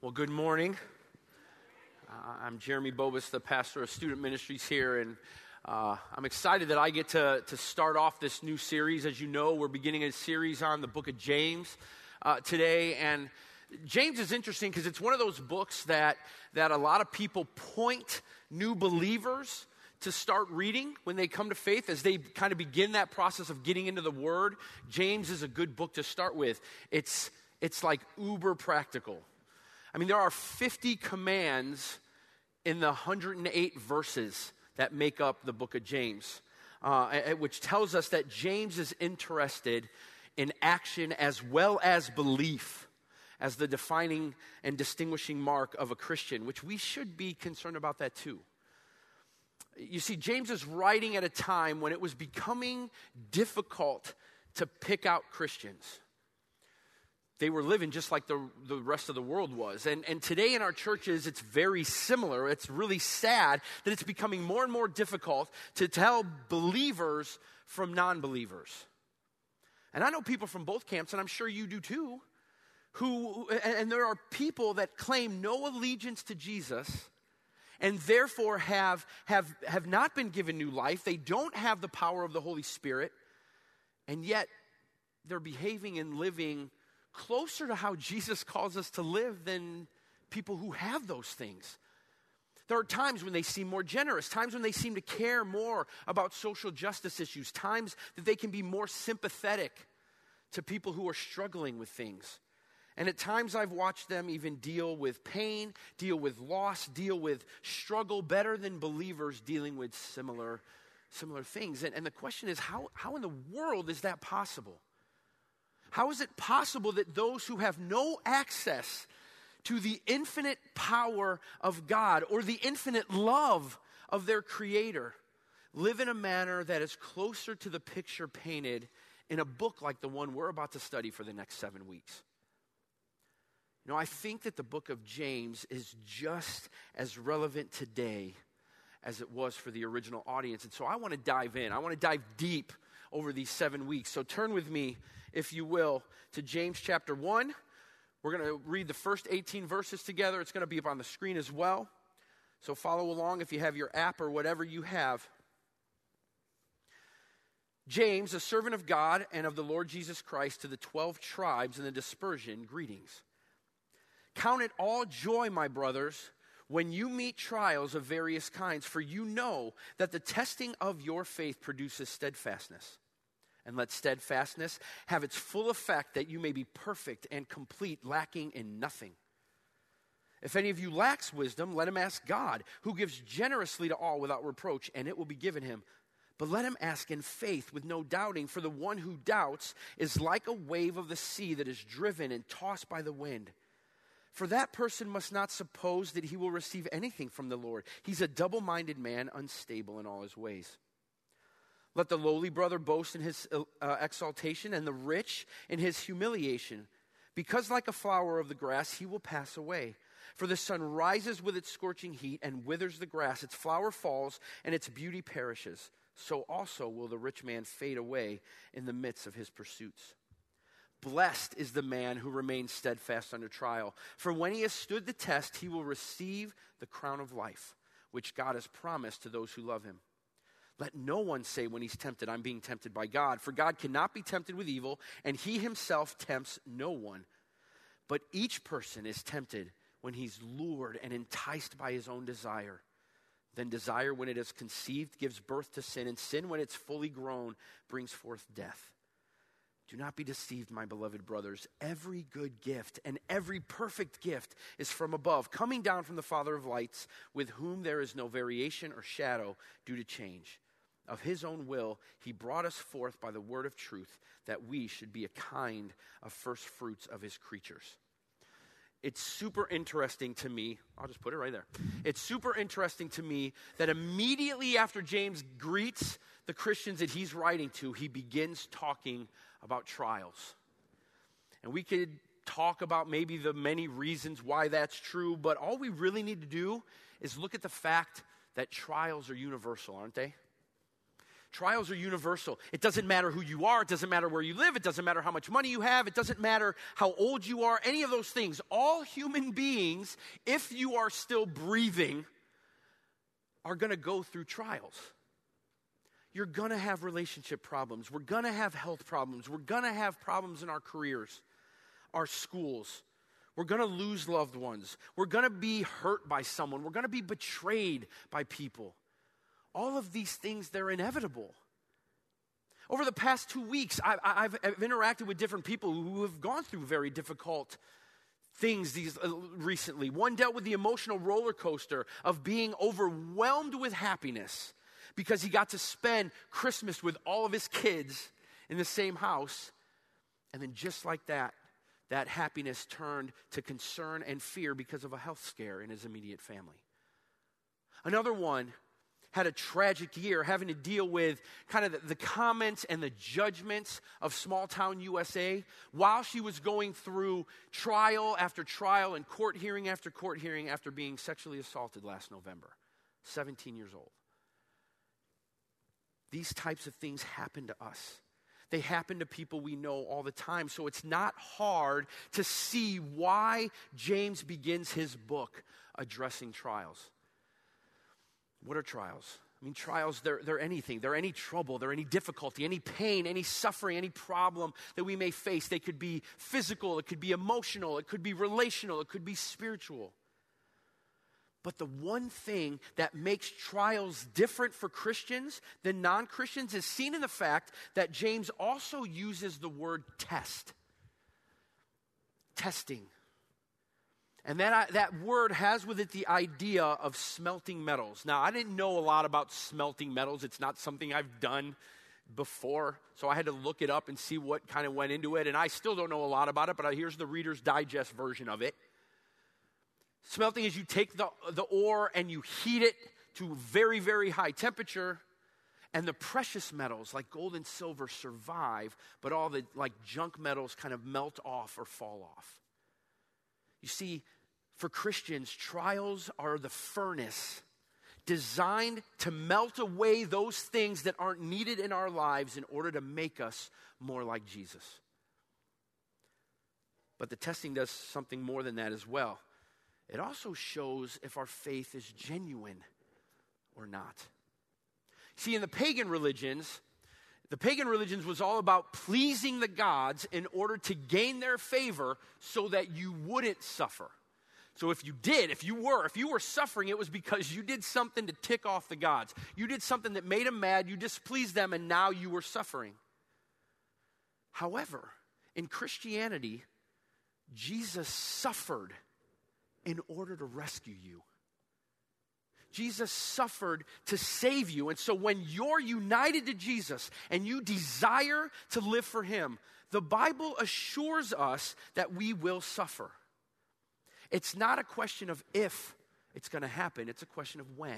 Well, good morning. I'm Jeremy Bobus, the pastor of student ministries here, and I'm excited that I get to start off this new series. As you know, we're beginning a series on the book of James today, and James is interesting because it's one of those books that a lot of people point new believers to start reading when they come to faith, as they kind of begin that process of getting into the Word. James is a good book to start with. It's like uber practical. I mean, there are 50 commands in the 108 verses that make up the book of James, which tells us that James is interested in action as well as belief as the defining and distinguishing mark of a Christian, which we should be concerned about that too. You see, James is writing at a time when it was becoming difficult to pick out Christians. They were living just like the rest of the world was. And today in our churches, it's very similar. It's really sad that it's becoming more and more difficult to tell believers from non-believers. And I know people from both camps, and I'm sure you do too, and there are people that claim no allegiance to Jesus and therefore have not been given new life. They don't have the power of the Holy Spirit, and yet they're behaving and living closer to how Jesus calls us to live than people who have those things. There are times when they seem more generous, times when they seem to care more about social justice issues, times that they can be more sympathetic to people who are struggling with things. And at times I've watched them even deal with pain, deal with loss, deal with struggle better than believers dealing with similar things. And the question is, how in the world is that possible? How is it possible that those who have no access to the infinite power of God or the infinite love of their Creator live in a manner that is closer to the picture painted in a book like the one we're about to study for the next 7 weeks? You know, I think that the book of James is just as relevant today as it was for the original audience. And so I want to dive in. I want to dive deep over these 7 weeks. So turn with me, if you will, to James chapter 1. We're going to read the first 18 verses together. It's going to be up on the screen as well. So follow along if you have your app or whatever you have. James, a servant of God and of the Lord Jesus Christ, to the 12 tribes in the dispersion, greetings. Count it all joy, my brothers, when you meet trials of various kinds, for you know that the testing of your faith produces steadfastness. And let steadfastness have its full effect, that you may be perfect and complete, lacking in nothing. If any of you lacks wisdom, let him ask God, who gives generously to all without reproach, and it will be given him. But let him ask in faith with no doubting, for the one who doubts is like a wave of the sea that is driven and tossed by the wind. For that person must not suppose that he will receive anything from the Lord. He's a double-minded man, unstable in all his ways. Let the lowly brother boast in his exaltation, and the rich in his humiliation, because like a flower of the grass he will pass away. For the sun rises with its scorching heat and withers the grass. Its flower falls and its beauty perishes. So also will the rich man fade away in the midst of his pursuits. Blessed is the man who remains steadfast under trial. For when he has stood the test, he will receive the crown of life, which God has promised to those who love him. Let no one say when he's tempted, I'm being tempted by God. For God cannot be tempted with evil, and he himself tempts no one. But each person is tempted when he's lured and enticed by his own desire. Then desire, when it is conceived, gives birth to sin, and sin, when it's fully grown, brings forth death. Do not be deceived, my beloved brothers. Every good gift and every perfect gift is from above, coming down from the Father of lights, with whom there is no variation or shadow due to change. Of his own will, he brought us forth by the word of truth, that we should be a kind of first fruits of his creatures. It's super interesting to me. I'll just put it right there. It's super interesting to me that immediately after James greets the Christians that he's writing to, he begins talking about trials. And we could talk about maybe the many reasons why that's true, but all we really need to do is look at the fact that trials are universal, aren't they? Trials are universal. It doesn't matter who you are. It doesn't matter where you live. It doesn't matter how much money you have. It doesn't matter how old you are. Any of those things. All human beings, if you are still breathing, are going to go through trials. You're going to have relationship problems. We're going to have health problems. We're going to have problems in our careers, our schools. We're going to lose loved ones. We're going to be hurt by someone. We're going to be betrayed by people. All of these things, they're inevitable. Over the past 2 weeks, I've interacted with different people who have gone through very difficult things recently. One dealt with the emotional roller coaster of being overwhelmed with happiness because he got to spend Christmas with all of his kids in the same house. And then just like that, that happiness turned to concern and fear because of a health scare in his immediate family. Another one had a tragic year having to deal with kind of the comments and the judgments of small town USA while she was going through trial after trial and court hearing after court hearing after being sexually assaulted last November, 17 years old. These types of things happen to us. They happen to people we know all the time. So it's not hard to see why James begins his book addressing trials. What are trials? I mean, trials, they're anything. They're any trouble, they're any difficulty, any pain, any suffering, any problem that we may face. They could be physical, it could be emotional, it could be relational, it could be spiritual. But the one thing that makes trials different for Christians than non-Christians is seen in the fact that James also uses the word test. Testing. And that word has with it the idea of smelting metals. Now, I didn't know a lot about smelting metals. It's not something I've done before, so I had to look it up and see what kind of went into it. And I still don't know a lot about it, but here's the Reader's Digest version of it. Smelting is you take the ore and you heat it to very, very high temperature, and the precious metals like gold and silver survive, but all the like junk metals kind of melt off or fall off. You see, for Christians, trials are the furnace designed to melt away those things that aren't needed in our lives in order to make us more like Jesus. But the testing does something more than that as well. It also shows if our faith is genuine or not. See, in the pagan religions was all about pleasing the gods in order to gain their favor so that you wouldn't suffer. So if you were suffering, it was because you did something to tick off the gods. You did something that made them mad, you displeased them, and now you were suffering. However, in Christianity, Jesus suffered in order to rescue you. Jesus suffered to save you. And so when you're united to Jesus and you desire to live for him, the Bible assures us that we will suffer. It's not a question of if it's going to happen. It's a question of when.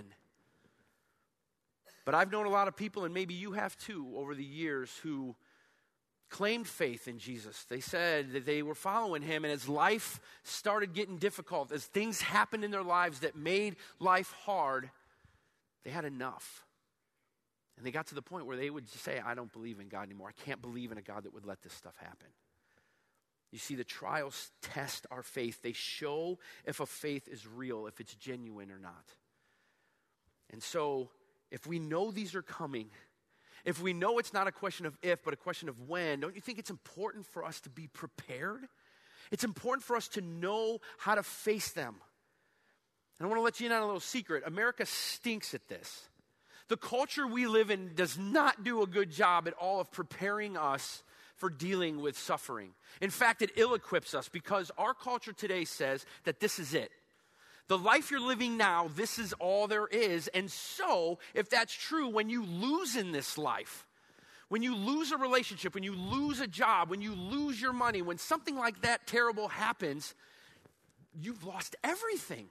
But I've known a lot of people, and maybe you have too, over the years who claimed faith in Jesus. They said that they were following him, and as life started getting difficult, as things happened in their lives that made life hard, they had enough. And they got to the point where they would say, I don't believe in God anymore. I can't believe in a God that would let this stuff happen. You see, the trials test our faith. They show if a faith is real, if it's genuine or not. And so, if we know these are coming, if we know it's not a question of if, but a question of when, don't you think it's important for us to be prepared? It's important for us to know how to face them. And I want to let you in on a little secret. America stinks at this. The culture we live in does not do a good job at all of preparing us for dealing with suffering. In fact, it ill-equips us because our culture today says that this is it. The life you're living now, this is all there is. And so, if that's true, when you lose in this life, when you lose a relationship, when you lose a job, when you lose your money, when something like that terrible happens, you've lost everything.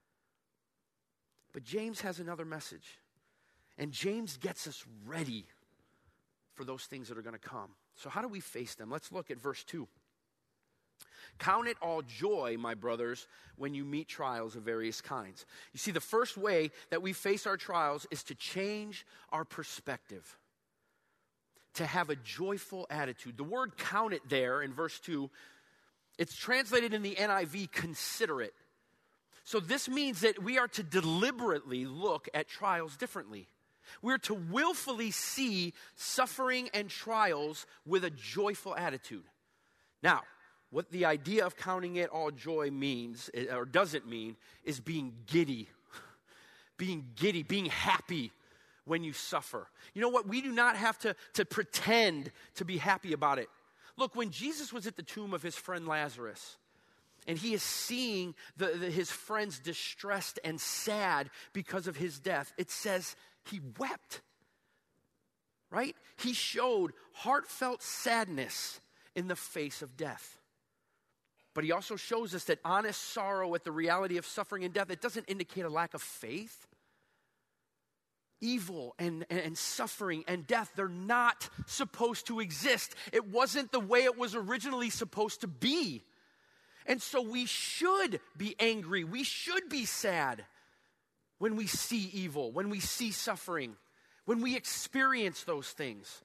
But James has another message. And James gets us ready for those things that are going to come. So how do we face them? Let's look at verse 2. Count it all joy, my brothers, when you meet trials of various kinds. You see, the first way that we face our trials is to change our perspective. to have a joyful attitude. The word count it there in verse 2, it's translated in the NIV, consider it. So this means that we are to deliberately look at trials differently. We're to willfully see suffering and trials with a joyful attitude. Now, what the idea of counting it all joy means, or doesn't mean, is being giddy. Being giddy, being happy when you suffer. You know what? We do not have to pretend to be happy about it. Look, when Jesus was at the tomb of his friend Lazarus, and he is seeing his friends distressed and sad because of his death, it says he wept, right? He showed heartfelt sadness in the face of death. But he also shows us that honest sorrow at the reality of suffering and death, it doesn't indicate a lack of faith. Evil and suffering and death, they're not supposed to exist. It wasn't the way it was originally supposed to be. And so we should be angry. We should be sad when we see evil, when we see suffering, when we experience those things.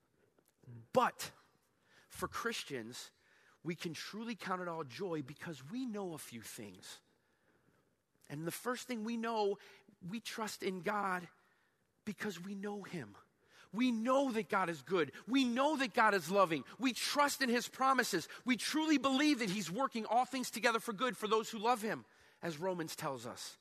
But for Christians, we can truly count it all joy because we know a few things. And the first thing we know, we trust in God because we know him. We know that God is good. We know that God is loving. We trust in his promises. We truly believe that he's working all things together for good for those who love him, as Romans tells us.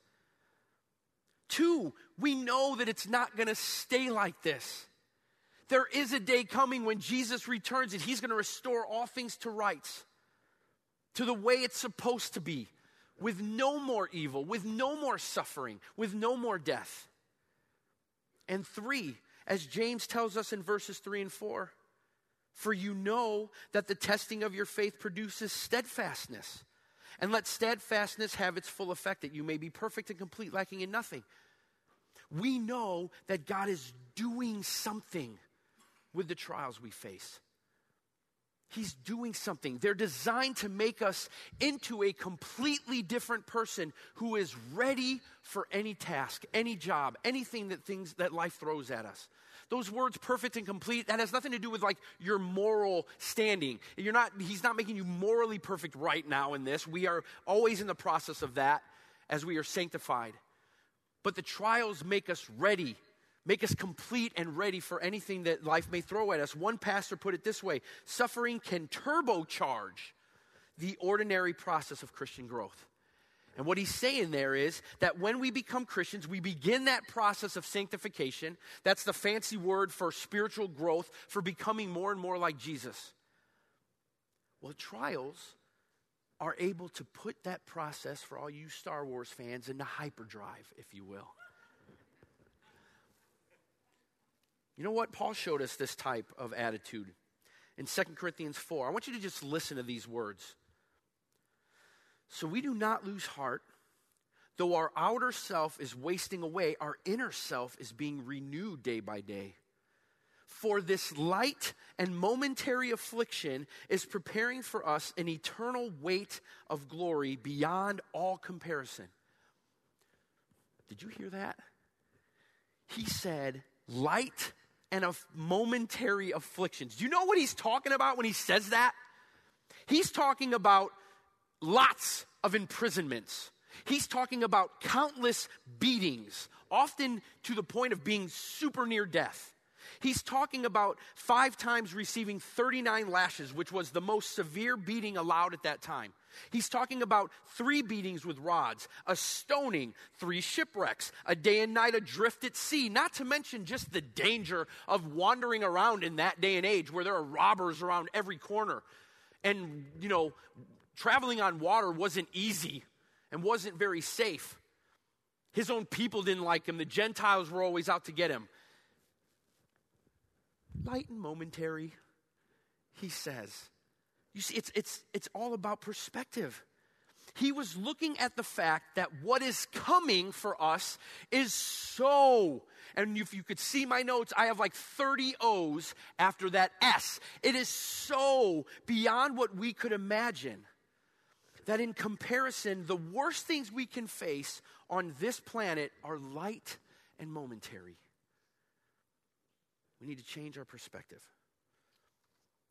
2, we know that it's not going to stay like this. There is a day coming when Jesus returns and he's going to restore all things to rights, to the way it's supposed to be, with no more evil, with no more suffering, with no more death. And 3, as James tells us in verses 3 and 4, for you know that the testing of your faith produces steadfastness. And let steadfastness have its full effect, that you may be perfect and complete, lacking in nothing. We know that God is doing something with the trials we face. He's doing something. They're designed to make us into a completely different person who is ready for any task, any job, anything that life throws at us. Those words, perfect and complete, that has nothing to do with like your moral standing. He's not making you morally perfect right now in this. We are always in the process of that as we are sanctified. But the trials make us ready. Make us complete and ready for anything that life may throw at us. One pastor put it this way: suffering can turbocharge the ordinary process of Christian growth. And what he's saying there is that when we become Christians, we begin that process of sanctification. That's the fancy word for spiritual growth, for becoming more and more like Jesus. Well, trials are able to put that process, for all you Star Wars fans, into hyperdrive, if you will. You know what? Paul showed us this type of attitude in 2 Corinthians 4. I want you to just listen to these words. So we do not lose heart. Though our outer self is wasting away, our inner self is being renewed day by day. For this light and momentary affliction is preparing for us an eternal weight of glory beyond all comparison. Did you hear that? He said, light and of momentary afflictions. Do you know what he's talking about when he says that? He's talking about lots of imprisonments. He's talking about countless beatings, often to the point of being super near death. He's talking about 5 times receiving 39 lashes, which was the most severe beating allowed at that time. He's talking about 3 beatings with rods, a stoning, 3 shipwrecks, a day and night adrift at sea, not to mention just the danger of wandering around in that day and age where there are robbers around every corner. And, traveling on water wasn't easy and wasn't very safe. His own people didn't like him. The Gentiles were always out to get him. Light and momentary, he says. You see, it's all about perspective. He was looking at the fact that what is coming for us is so, and if you could see my notes, I have like 30 O's after that S. It is so beyond what we could imagine that in comparison, the worst things we can face on this planet are light and momentary. We need to change our perspective.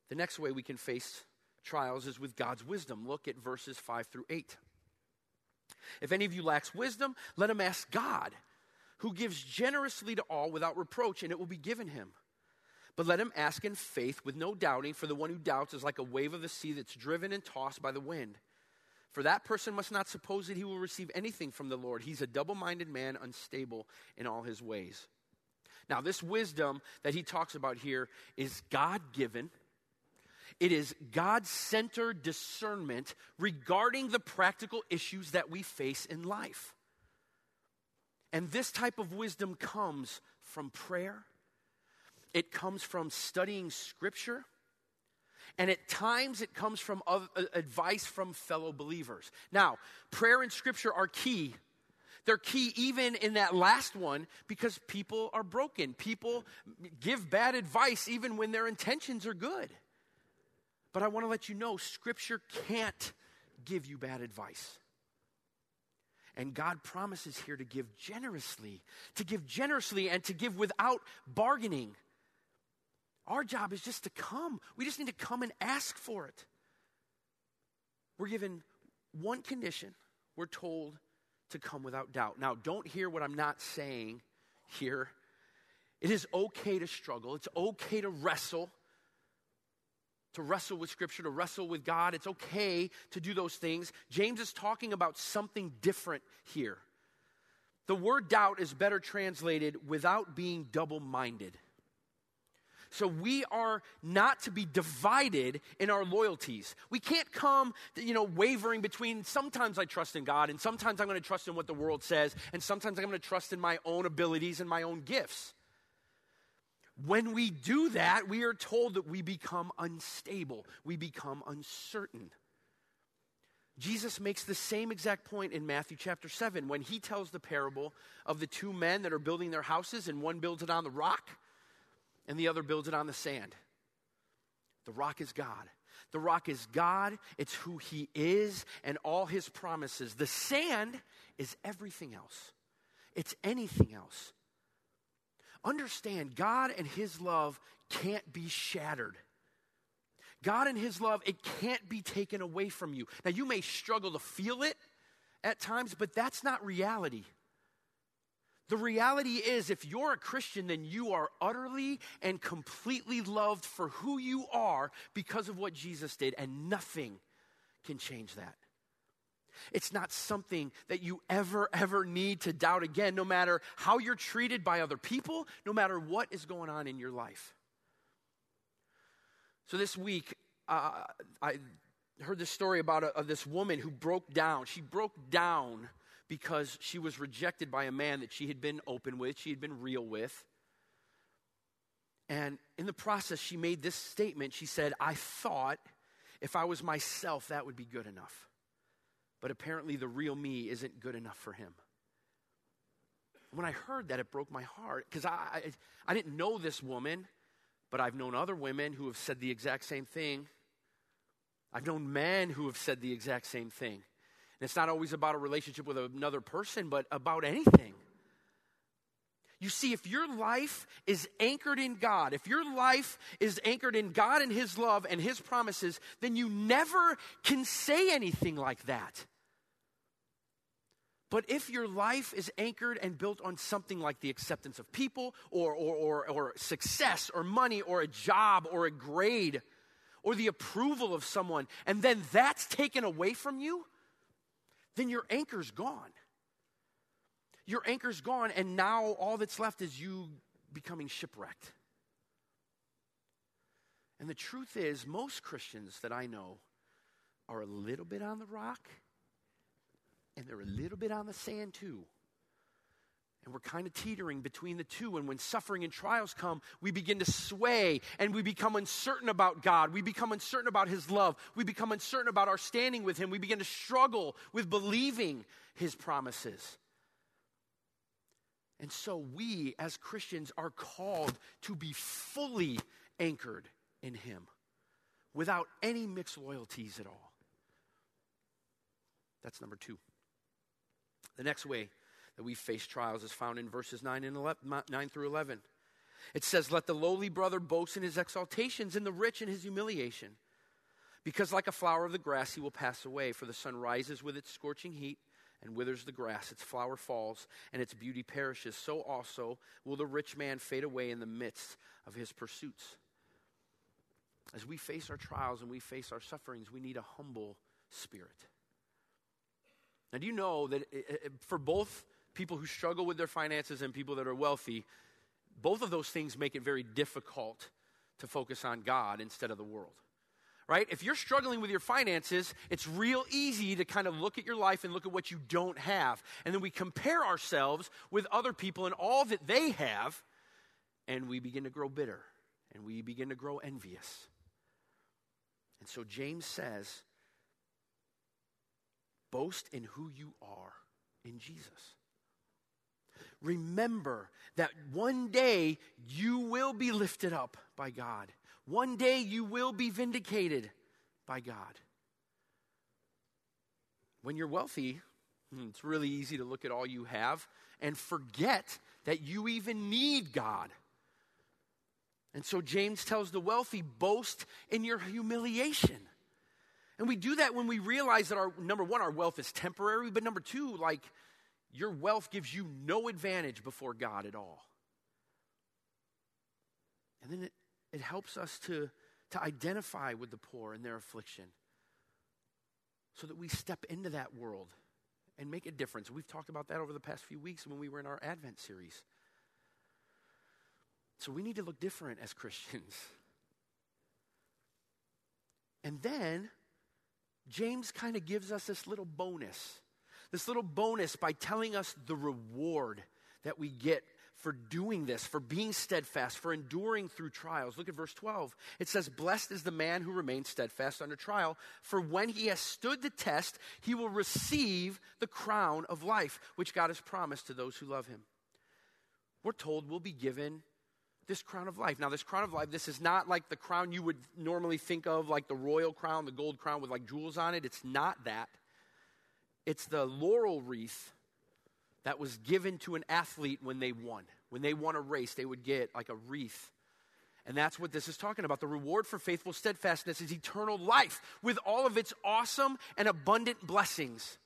The next way we can face trials is with God's wisdom. Look at verses 5 through 8. If any of you lacks wisdom, let him ask God, who gives generously to all without reproach, and it will be given him. But let him ask in faith with no doubting, for the one who doubts is like a wave of the sea that's driven and tossed by the wind. For that person must not suppose that he will receive anything from the Lord. He's a double-minded man, unstable in all his ways. Now, this wisdom that he talks about here is God-given. It is God-centered discernment regarding the practical issues that we face in life. And this type of wisdom comes from prayer. It comes from studying Scripture. And at times it comes from advice from fellow believers. Now, prayer and Scripture are key. They're key even in that last one because people are broken. People give bad advice even when their intentions are good. But I want to let you know, Scripture can't give you bad advice. And God promises here to give generously and to give without bargaining. Our job is just to come. We just need to come and ask for it. We're given one condition. We're told to come without doubt. Now, don't hear what I'm not saying here. It is okay to struggle. It's okay to wrestle with Scripture, to wrestle with God. It's okay to do those things. James is talking about something different here. The word doubt is better translated without being double-minded. So we are not to be divided in our loyalties. We can't come, wavering between sometimes I trust in God and sometimes I'm going to trust in what the world says and sometimes I'm going to trust in my own abilities and my own gifts. When we do that, we are told that we become unstable. We become uncertain. Jesus makes the same exact point in Matthew chapter 7 when he tells the parable of the two men that are building their houses and one builds it on the rock and the other builds it on the sand. The rock is God. The rock is God. It's who he is and all his promises. The sand is everything else. It's anything else. Understand, God and his love can't be shattered. God and his love, it can't be taken away from you. Now, you may struggle to feel it at times, but that's not reality. The reality is, if you're a Christian, then you are utterly and completely loved for who you are because of what Jesus did, and nothing can change that. It's not something that you ever need to doubt again, no matter how you're treated by other people, no matter what is going on in your life. So this week, I heard this story about this woman who broke down. She broke down because she was rejected by a man that she had been open with, she had been real with. And in the process, she made this statement. She said, I thought if I was myself, that would be good enough. But apparently the real me isn't good enough for him. When I heard that, it broke my heart because I didn't know this woman, but I've known other women who have said the exact same thing. I've known men who have said the exact same thing. And it's not always about a relationship with another person, but about anything. You see, if your life is anchored in God, if your life is anchored in God and his love and his promises, then you never can say anything like that. But if your life is anchored and built on something like the acceptance of people or success or money or a job or a grade or the approval of someone, and then that's taken away from you, then your anchor's gone. Your anchor's gone, and now all that's left is you becoming shipwrecked. And the truth is, most Christians that I know are a little bit on the rock, and they're a little bit on the sand too. And we're kind of teetering between the two. And when suffering and trials come, we begin to sway and we become uncertain about God. We become uncertain about his love. We become uncertain about our standing with him. We begin to struggle with believing his promises. And so we as Christians are called to be fully anchored in him without any mixed loyalties at all. That's number 2. The next way that we face trials is found in verses 9 through 11. It says, let the lowly brother boast in his exaltations and the rich in his humiliation. Because like a flower of the grass, he will pass away. For the sun rises with its scorching heat and withers the grass. Its flower falls and its beauty perishes. So also will the rich man fade away in the midst of his pursuits. As we face our trials and we face our sufferings, we need a humble spirit. Now, do you know that for both people who struggle with their finances and people that are wealthy, both of those things make it very difficult to focus on God instead of the world, right? If you're struggling with your finances, it's real easy to kind of look at your life and look at what you don't have. And then we compare ourselves with other people and all that they have, and we begin to grow bitter, and we begin to grow envious. And so James says, boast in who you are in Jesus. Remember that one day you will be lifted up by God. One day you will be vindicated by God. When you're wealthy, it's really easy to look at all you have and forget that you even need God. And so James tells the wealthy, boast in your humiliation. And we do that when we realize that number one, our wealth is temporary, but number two, your wealth gives you no advantage before God at all. And then it helps us to identify with the poor in their affliction so that we step into that world and make a difference. We've talked about that over the past few weeks when we were in our Advent series. So we need to look different as Christians. And then James kind of gives us this little bonus by telling us the reward that we get for doing this, for being steadfast, for enduring through trials. Look at verse 12. It says, blessed is the man who remains steadfast under trial, for when he has stood the test, he will receive the crown of life, which God has promised to those who love him. We're told we'll be given this crown of life. Now, this crown of life, this is not like the crown you would normally think of, like the royal crown, the gold crown with like jewels on it. It's not that. It's the laurel wreath that was given to an athlete when they won. When they won a race, they would get like a wreath. And that's what this is talking about. The reward for faithful steadfastness is eternal life with all of its awesome and abundant blessings.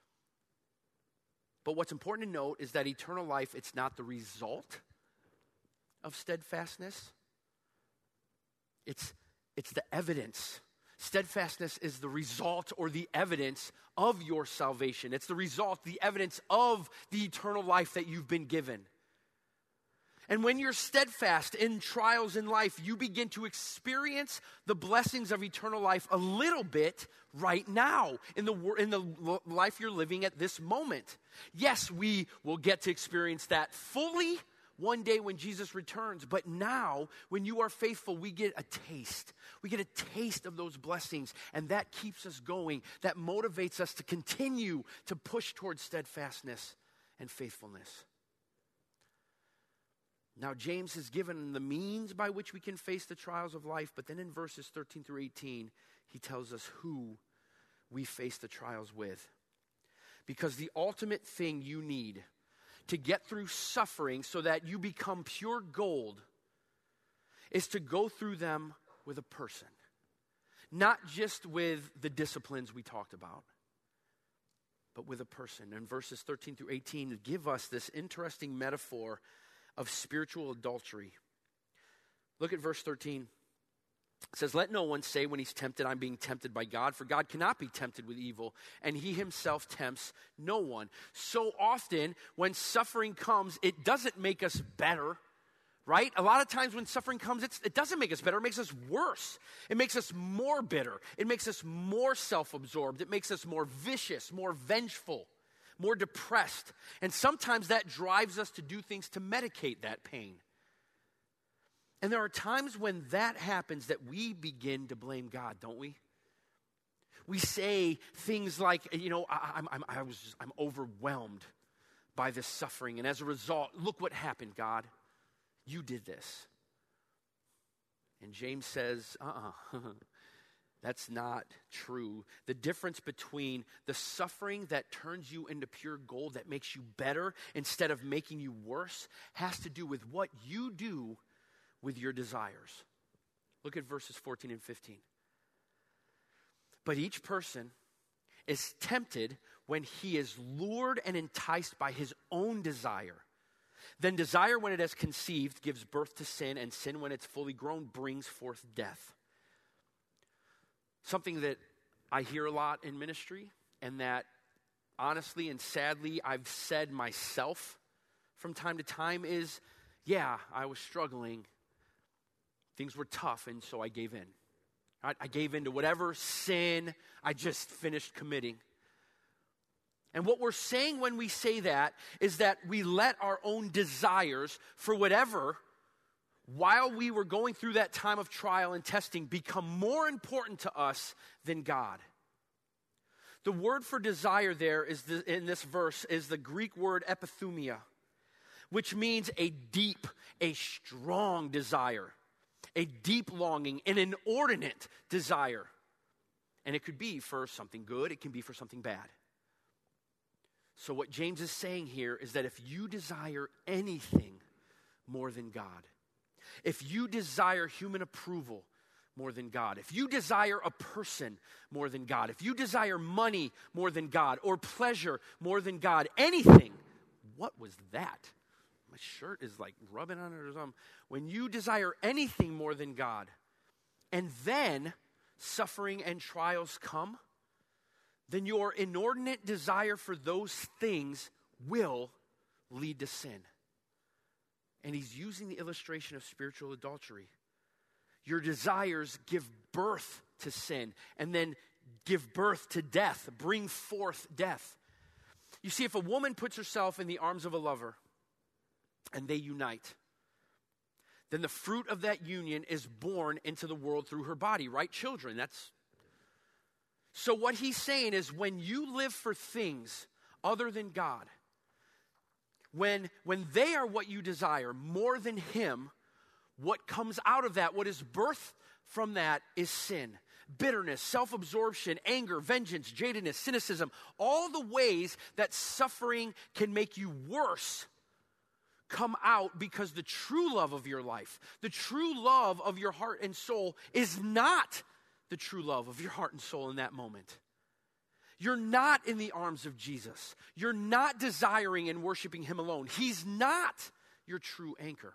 But what's important to note is that eternal life, it's not the result of steadfastness. It's the evidence. Steadfastness is the result or the evidence of your salvation. It's the result, the evidence of the eternal life that you've been given. And when you're steadfast in trials in life, you begin to experience the blessings of eternal life a little bit right now in the life you're living at this moment. Yes, we will get to experience that fully one day when Jesus returns. But now, when you are faithful, we get a taste. We get a taste of those blessings, and that keeps us going. That motivates us to continue to push towards steadfastness and faithfulness. Now, James has given the means by which we can face the trials of life, but then in verses 13 through 18, he tells us who we face the trials with. Because the ultimate thing you need to get through suffering so that you become pure gold is to go through them with a person. Not just with the disciplines we talked about, but with a person. And verses 13 through 18 give us this interesting metaphor of spiritual adultery. Look at verse 13. It says, let no one say when he's tempted, I'm being tempted by God, for God cannot be tempted with evil, and he himself tempts no one. So often when suffering comes, it doesn't make us better, right? A lot of times when suffering comes, it doesn't make us better. It makes us worse. It makes us more bitter. It makes us more self-absorbed. It makes us more vicious, more vengeful, more depressed. And sometimes that drives us to do things to medicate that pain. And there are times when that happens that we begin to blame God, don't we? We say things like, I'm overwhelmed by this suffering, and as a result, look what happened, God. You did this. And James says, that's not true. The difference between the suffering that turns you into pure gold, that makes you better instead of making you worse, has to do with what you do with your desires. Look at verses 14 and 15. But each person is tempted when he is lured and enticed by his own desire. Then desire, when it has conceived, gives birth to sin, and sin, when it's fully grown, brings forth death. Something that I hear a lot in ministry, and that honestly and sadly I've said myself from time to time is, yeah, I was struggling. Things were tough, and so I gave in. I gave in to whatever sin I just finished committing. And what we're saying when we say that is that we let our own desires for whatever, while we were going through that time of trial and testing, become more important to us than God. The word for desire there in this verse is the Greek word epithumia, which means a deep, a strong desire, a deep longing, an inordinate desire. And it could be for something good, it can be for something bad. So what James is saying here is that if you desire anything more than God, if you desire human approval more than God, if you desire a person more than God, if you desire money more than God, or pleasure more than God, anything, what was that? My shirt is like rubbing on it or something. When you desire anything more than God, and then suffering and trials come, then your inordinate desire for those things will lead to sin. And he's using the illustration of spiritual adultery. Your desires give birth to sin, and then give birth to death, bring forth death. You see, if a woman puts herself in the arms of a lover, and they unite, then the fruit of that union is born into the world through her body, right? Children, So what he's saying is, when you live for things other than God, when they are what you desire more than him, what comes out of that, what is birthed from that, is sin. Bitterness, self-absorption, anger, vengeance, jadedness, cynicism, all the ways that suffering can make you worse come out, because the true love of your life, the true love of your heart and soul, is not the true love of your heart and soul in that moment. You're not in the arms of Jesus. You're not desiring and worshiping him alone. He's not your true anchor.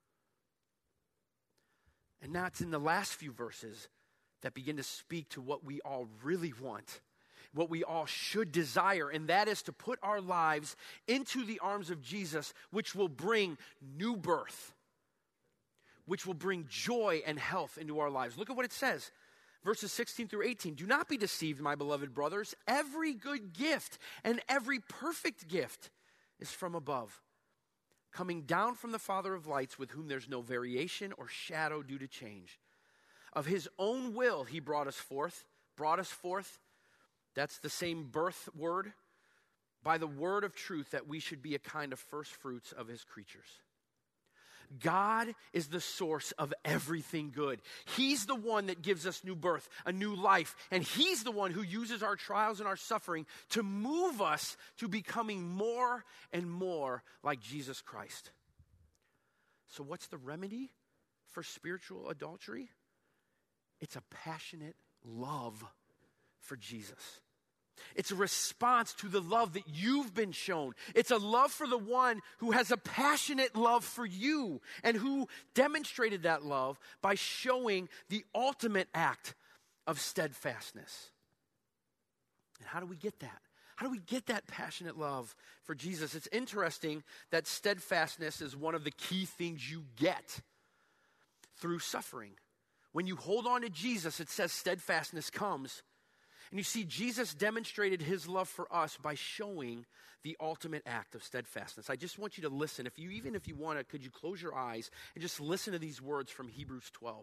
And now it's in the last few verses that begin to speak to what we all really want, what we all should desire, and that is to put our lives into the arms of Jesus, which will bring new birth, which will bring joy and health into our lives. Look at what it says. Verses 16 through 18. Do not be deceived, my beloved brothers. Every good gift and every perfect gift is from above, coming down from the Father of lights, with whom there's no variation or shadow due to change. Of his own will he brought us forth. That's the same birth word. By the word of truth, that we should be a kind of first fruits of his creatures. God is the source of everything good. He's the one that gives us new birth, a new life. And he's the one who uses our trials and our suffering to move us to becoming more and more like Jesus Christ. So what's the remedy for spiritual adultery? It's a passionate love for Jesus. It's a response to the love that you've been shown. It's a love for the one who has a passionate love for you, and who demonstrated that love by showing the ultimate act of steadfastness. And how do we get that? How do we get that passionate love for Jesus? It's interesting that steadfastness is one of the key things you get through suffering. When you hold on to Jesus, it says steadfastness comes. And you see, Jesus demonstrated his love for us by showing the ultimate act of steadfastness. I just want you to listen. Even if you want to, could you close your eyes and just listen to these words from Hebrews 12.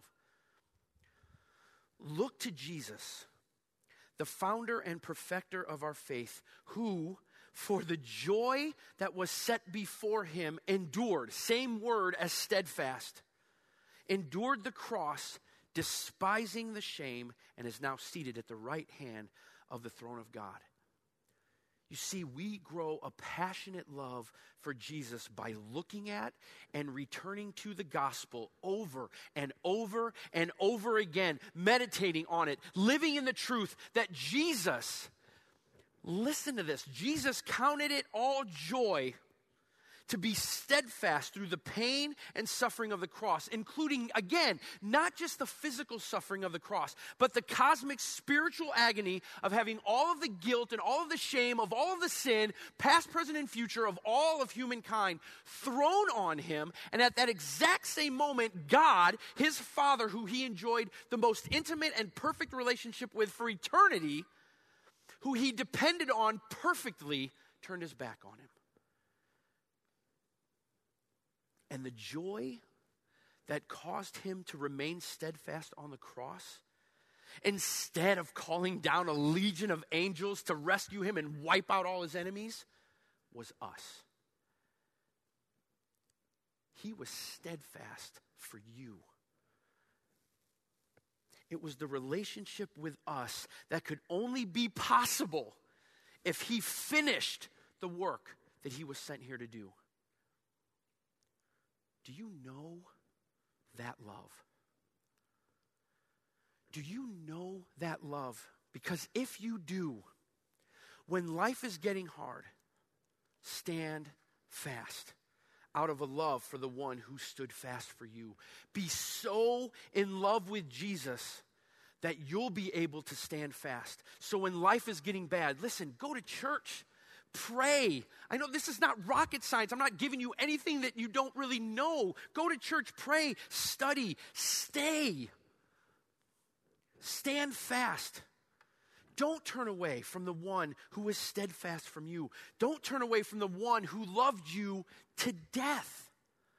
Look to Jesus, the founder and perfecter of our faith, who, for the joy that was set before him, endured, same word as steadfast, endured the cross, despising the shame, and is now seated at the right hand of the throne of God. You see, we grow a passionate love for Jesus by looking at and returning to the gospel over and over and over again, meditating on it, living in the truth that Jesus, listen to this, Jesus counted it all joy to be steadfast through the pain and suffering of the cross, including, again, not just the physical suffering of the cross, but the cosmic spiritual agony of having all of the guilt and all of the shame of all of the sin, past, present, and future of all of humankind thrown on him. And at that exact same moment, God, his Father, who he enjoyed the most intimate and perfect relationship with for eternity, who he depended on perfectly, turned his back on him. And the joy that caused him to remain steadfast on the cross, instead of calling down a legion of angels to rescue him and wipe out all his enemies, was us. He was steadfast for you. It was the relationship with us that could only be possible if he finished the work that he was sent here to do. Do you know that love? Do you know that love? Because if you do, when life is getting hard, stand fast out of a love for the one who stood fast for you. Be so in love with Jesus that you'll be able to stand fast. So when life is getting bad, listen, go to church. Pray. I know this is not rocket science. I'm not giving you anything that you don't really know. Go to church, pray, study, stay. Stand fast. Don't turn away from the one who is steadfast from you. Don't turn away from the one who loved you to death.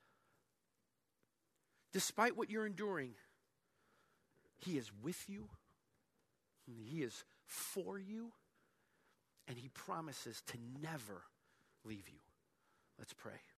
Despite what you're enduring, he is with you. He is for you. And he promises to never leave you. Let's pray.